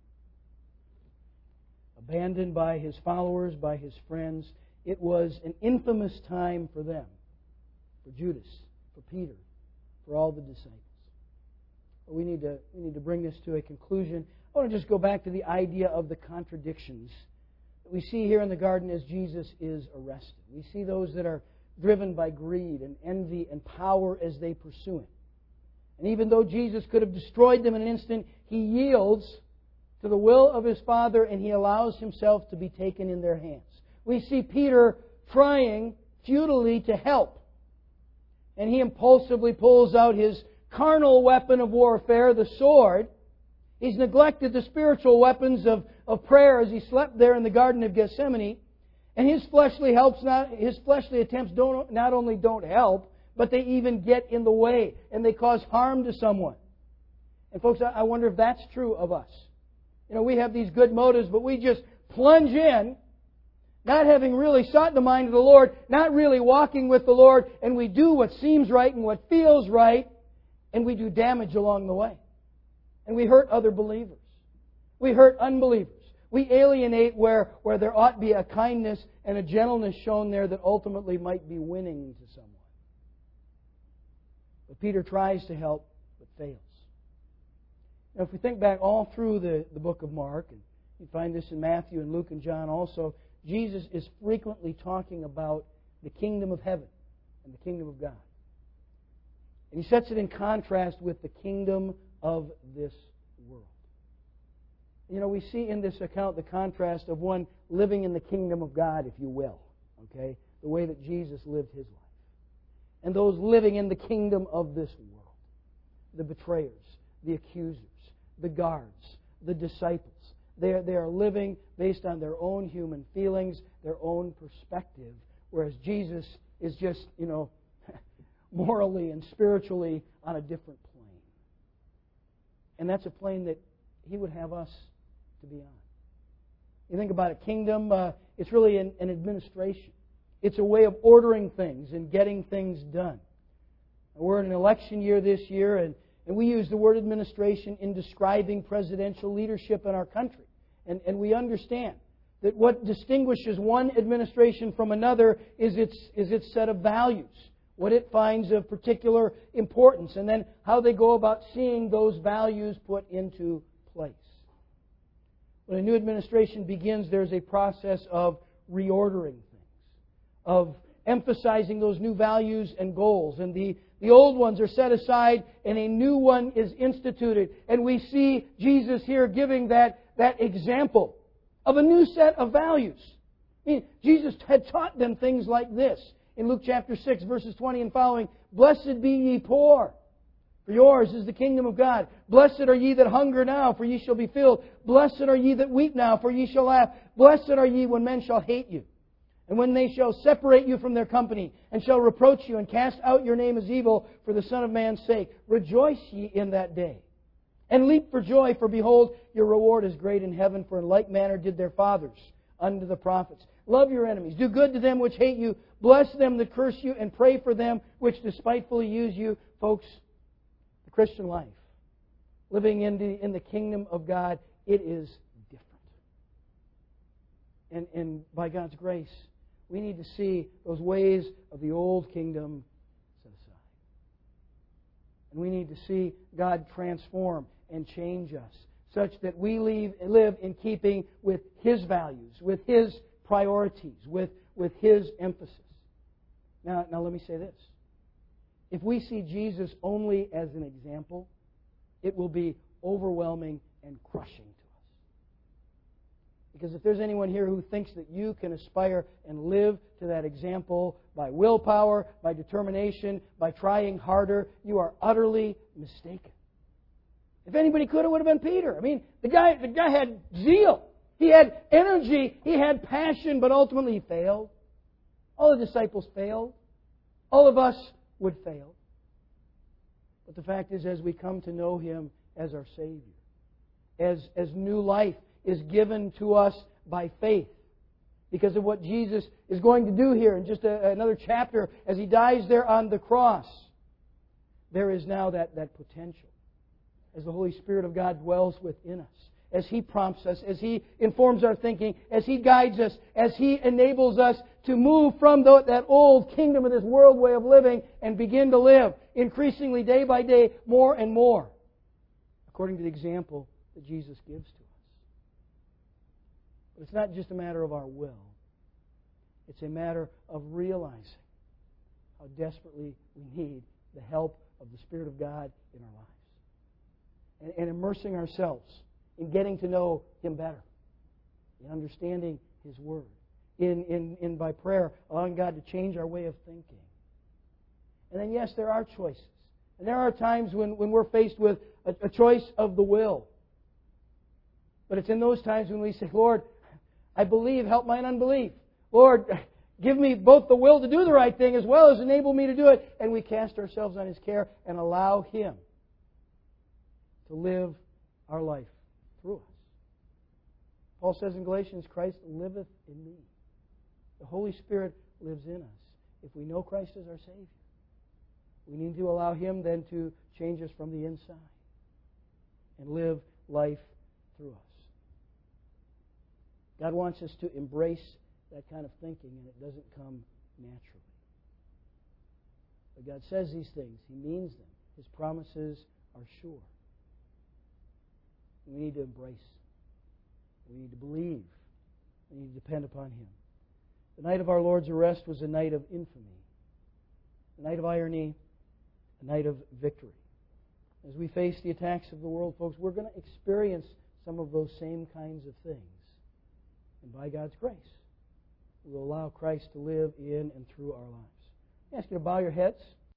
Abandoned by his followers, by his friends. It was an infamous time for them, for Judas, for Peter, for all the disciples. But we need to, we need to bring this to a conclusion. I want to just go back to the idea of the contradictions that we see here in the garden as Jesus is arrested. We see those that are driven by greed and envy and power as they pursue Him. And even though Jesus could have destroyed them in an instant, He yields to the will of His Father and He allows Himself to be taken in their hands. We see Peter trying futilely to help. And he impulsively pulls out his carnal weapon of warfare, the sword. He's neglected the spiritual weapons of, of prayer as he slept there in the Garden of Gethsemane. And his fleshly helps not his fleshly attempts don't not only don't help, but they even get in the way and they cause harm to someone. And folks, I wonder if that's true of us. You know, we have these good motives, but we just plunge in, not having really sought the mind of the Lord, not really walking with the Lord, and we do what seems right and what feels right, and we do damage along the way. And we hurt other believers. We hurt unbelievers. We alienate where, where there ought to be a kindness and a gentleness shown there that ultimately might be winning to someone. But Peter tries to help, but fails. Now, if we think back all through the, the book of Mark, and you find this in Matthew and Luke and John also, Jesus is frequently talking about the kingdom of heaven and the kingdom of God. And He sets it in contrast with the kingdom of this world. You know, we see in this account the contrast of one living in the kingdom of God, if you will, okay, the way that Jesus lived His life. And those living in the kingdom of this world, the betrayers, the accusers, the guards, the disciples. They are, they are living based on their own human feelings, their own perspective, whereas Jesus is just, you know, morally and spiritually on a different plane. And that's a plane that He would have us to be on. You think about a kingdom, uh, it's really an, an administration. It's a way of ordering things and getting things done. We're in an election year this year, and, and we use the word administration in describing presidential leadership in our country. And, and we understand that what distinguishes one administration from another is its, is its set of values, what it finds of particular importance, and then how they go about seeing those values put into place. When a new administration begins, there's a process of reordering things, of emphasizing those new values and goals. And the, the old ones are set aside and a new one is instituted. And we see Jesus here giving that, that example of a new set of values. I mean, Jesus had taught them things like this. In Luke chapter six, verses twenty and following, "Blessed be ye poor, for yours is the kingdom of God. Blessed are ye that hunger now, for ye shall be filled. Blessed are ye that weep now, for ye shall laugh. Blessed are ye when men shall hate you, and when they shall separate you from their company, and shall reproach you, and cast out your name as evil for the Son of Man's sake. Rejoice ye in that day, and leap for joy, for behold, your reward is great in heaven, for in like manner did their fathers unto the prophets. Love your enemies. Do good to them which hate you. Bless them that curse you, and pray for them which despitefully use you." Folks, the Christian life living in the, in the kingdom of God, it is different. And, and by God's grace, we need to see those ways of the old kingdom set aside. And we need to see God transform and change us such that we leave, live in keeping with His values, with His priorities, with, with His emphasis. Now, now let me say this. If we see Jesus only as an example, it will be overwhelming and crushing to us. Because if there's anyone here who thinks that you can aspire and live to that example by willpower, by determination, by trying harder, you are utterly mistaken. If anybody could, it would have been Peter. I mean, the guy, the guy had zeal. He had energy. He had passion, but ultimately he failed. All the disciples failed. All of us would fail. But the fact is, as we come to know Him as our Savior, as, as new life is given to us by faith, because of what Jesus is going to do here in just a, another chapter as He dies there on the cross, there is now that, that potential. As the Holy Spirit of God dwells within us, as He prompts us, as He informs our thinking, as He guides us, as He enables us to move from the, that old kingdom of this world way of living and begin to live increasingly day by day more and more according to the example that Jesus gives to us. But it's not just a matter of our will. It's a matter of realizing how desperately we need the help of the Spirit of God in our lives. And, and immersing ourselves in getting to know Him better, in understanding His Word, in, in, in by prayer, allowing God to change our way of thinking. And then, yes, there are choices. And there are times when, when we're faced with a, a choice of the will. But it's in those times when we say, Lord, I believe, help mine unbelief. Lord, give me both the will to do the right thing as well as enable me to do it. And we cast ourselves on His care and allow Him to live our life through us. Paul says in Galatians, Christ liveth in me. The Holy Spirit lives in us. If we know Christ as our Savior, we need to allow Him then to change us from the inside and live life through us. God wants us to embrace that kind of thinking, and it doesn't come naturally. But God says these things. He means them. His promises are sure. We need to embrace. We need to believe. We need to depend upon Him. The night of our Lord's arrest was a night of infamy, a night of irony, a night of victory. As we face the attacks of the world, folks, we're going to experience some of those same kinds of things. And by God's grace, we will allow Christ to live in and through our lives. I ask you to bow your heads.